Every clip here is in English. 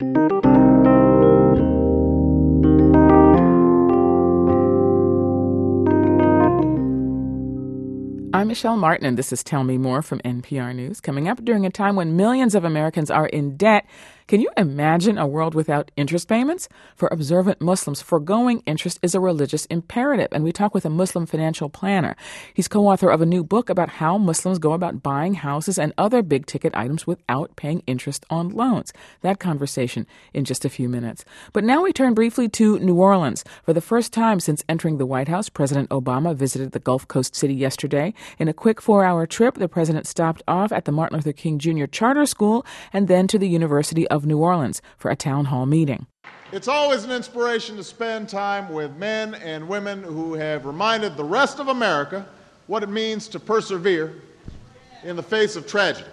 I'm Michelle Martin, and this is Tell Me More from NPR News. Coming up during a time when millions of Americans are in debt, can you imagine a world without interest payments? For observant Muslims, foregoing interest is a religious imperative, and we talk with a Muslim financial planner. He's co-author of a new book about how Muslims go about buying houses and other big-ticket items without paying interest on loans. That conversation in just a few minutes. But now we turn briefly to New Orleans. For the first time since entering the White House, President Obama visited the Gulf Coast city yesterday. In a quick 4-hour trip, the president stopped off at the Martin Luther King Jr. Charter School and then to the University of New Orleans for a town hall meeting. It's always an inspiration to spend time with men and women who have reminded the rest of America what it means to persevere in the face of tragedy,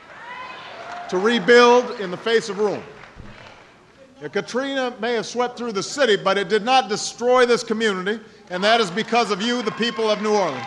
to rebuild in the face of ruin. Katrina may have swept through the city, but it did not destroy this community, and that is because of you, the people of New Orleans.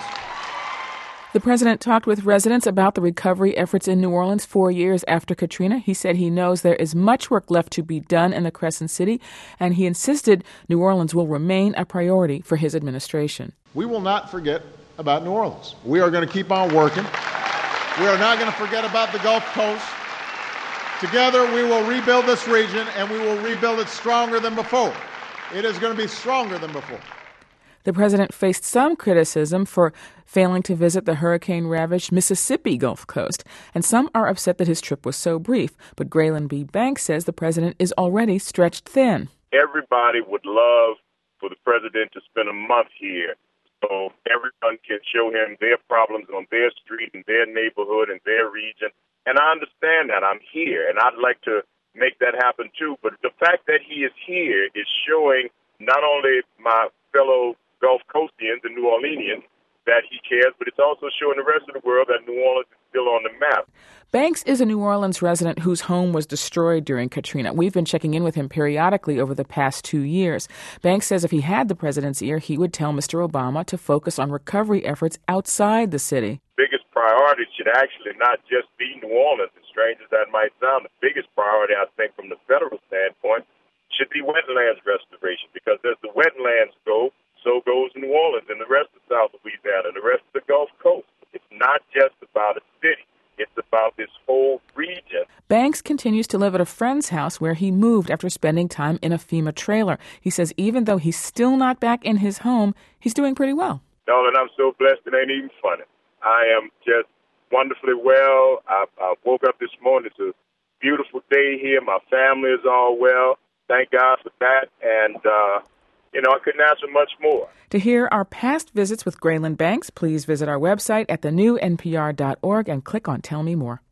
The president talked with residents about the recovery efforts in New Orleans 4 years after Katrina. He said he knows there is much work left to be done in the Crescent City, and he insisted New Orleans will remain a priority for his administration. We will not forget about New Orleans. We are going to keep on working. We are not going to forget about the Gulf Coast. Together, we will rebuild this region, and we will rebuild it stronger than before. It is going to be stronger than before. The president faced some criticism for failing to visit the hurricane-ravaged Mississippi Gulf Coast, and some are upset that his trip was so brief. But Graylin B. Banks says the president is already stretched thin. Everybody would love for the president to spend a month here so everyone can show him their problems on their street, in their neighborhood, in their region. And I understand that. I'm here, and I'd like to make that happen too. But the fact that he is here is showing not only my fellow Gulf Coastians and New Orleanians that he cares, but it's also showing the rest of the world that New Orleans is still on the map. Banks is a New Orleans resident whose home was destroyed during Katrina. We've been checking in with him periodically over the past 2 years. Banks says if he had the president's ear, he would tell Mr. Obama to focus on recovery efforts outside the city. Biggest priority should actually not just be New Orleans, as strange as that might sound. The biggest priority, I think, from the federal standpoint, should be wetlands restoration, because as the wetlands go, so goes New Orleans and the rest of South Louisiana and the rest of the Gulf Coast. It's not just about a city. It's about this whole region. Banks continues to live at a friend's house where he moved after spending time in a FEMA trailer. He says even though he's still not back in his home, he's doing pretty well. Darling, I'm so blessed it ain't even funny. I am just wonderfully well. I woke up this morning. It's a beautiful day here. My family is all well. Thank God for that. And, I couldn't ask for much more. To hear our past visits with Graylin Banks, please visit our website at thenewNPR.org and click on Tell Me More.